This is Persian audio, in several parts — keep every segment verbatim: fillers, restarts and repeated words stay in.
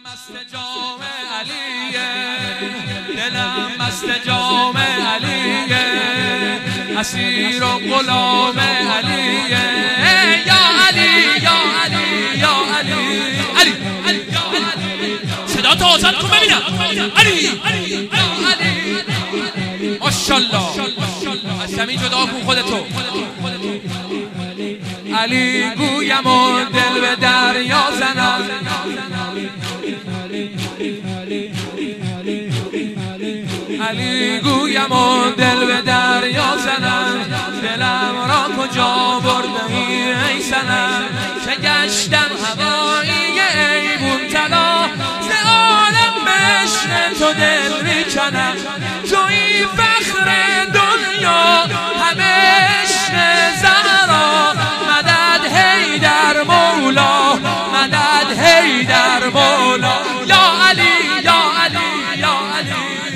مست جام علیه، دلم مست جام علیه، اسیر و غلام علیه. یا علی یا علی یا علی علی علی یا علی. صدا تو آزاد کن ببینم. علی یا علی. ماشاءالله از زمین جدا کن خودتو. علی گویم و دل به دریا زنم، علی گویم و دل به دریا زنم، دلم را کجا برده ای صنم. چه گشتم هوایی ایوون طلا، ز عالم بشن تو دل میکنم. توی فخر دنیا همه عشق زهرا، مدد حیدر مولا، مدد حیدر مولا. یا علی یا علی یا علی.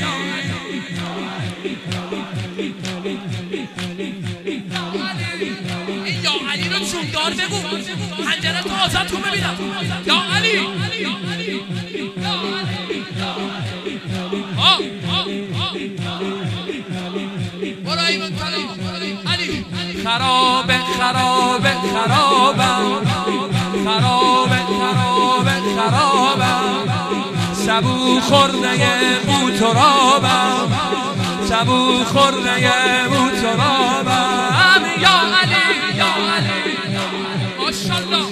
این یا علی رو چوبدار بگو، پنجره تو آزاد کن ببینم. یا علی برو ایوان طلا. علی خرابه خرابه خرابم، خرابه خرابه خرابم، سبو خورده بو ترابم، سبو خورده بو ترابم. یا علی یا علی ماشاءالله.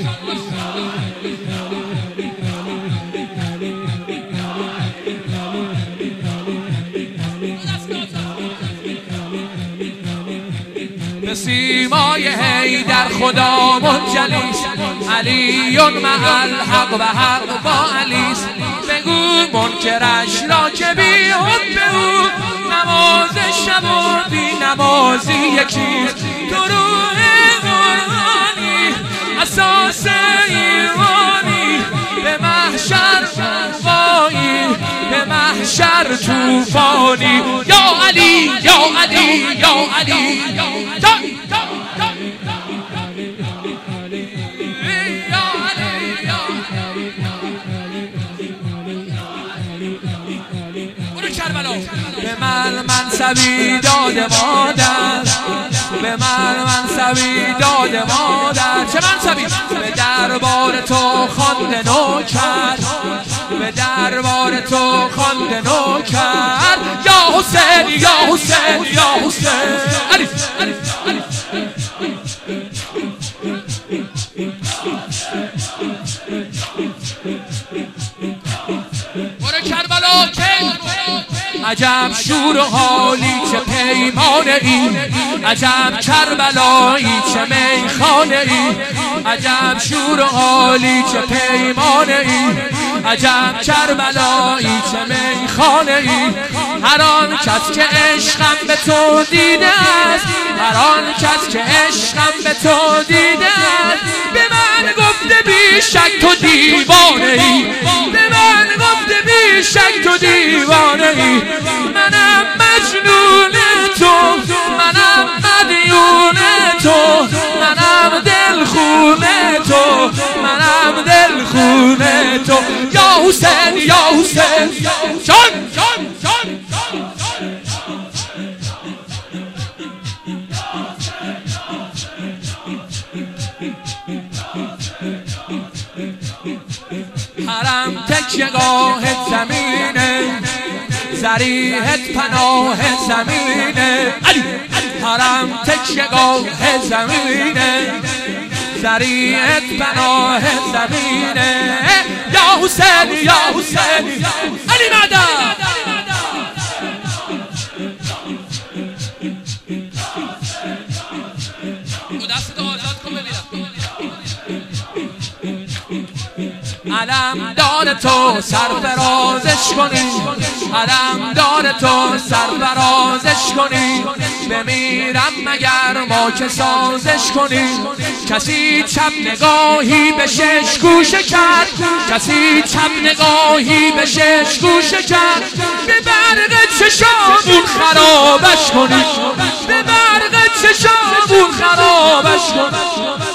به سیمای حیدر خدا منجلیس، علی مع الحق و حق با علیس. بگو منکرش را که بی حب او، نماز شب و بی نمازی یکیست. تو روح قرآنی اساس ایمانی، به محشر وایی به محشر توفانی. یا علی یا علی یا علی جان به من منصبی داد مادر، به من منصبی داد مادر. چه منصبی؟ به دربار تو خوانده نوکر، به دربار تو خوانده نوکر. یا حسین یا حسین یا حسین. علی علی علی برو کربلا. عجب شور و حالی چه پیمانه ای، عجب کربلایی چه میخانه ای. عجب شور و حالی چه پیمانه ای، عجب کربلایی چه میخانه ای. هر آن کس که عشقم به تو دیده است، هر آن کس که عشقم به تو دیده است، به من گفته بی شک تو دیوانه ای، به من گفته بی شک تو دیوانه ای. منم مجنون تو، منم مدیون تو، منم دلخون تو، منم دلخون تو. یا حسین یا حسین جان جان جان حرم تکیه‌گاه زمینه، ذریحت پناه زمینه. علی حرم تکیه‌گاه زمینه، ذریحت پناه زمینه. یا حسین یا حسین علی مدد. علم دار تو سرفرازش کنی، علم دار تو سرفرازش کنی. بمیرم مگر ما که سازش کنی. کسی چپ نگاهی به شش گوشه کرد، کسی چپ نگاهی به شش گوشه کرد. به برق چشامون خرابش کنی، به برق چشامون خرابش کنی.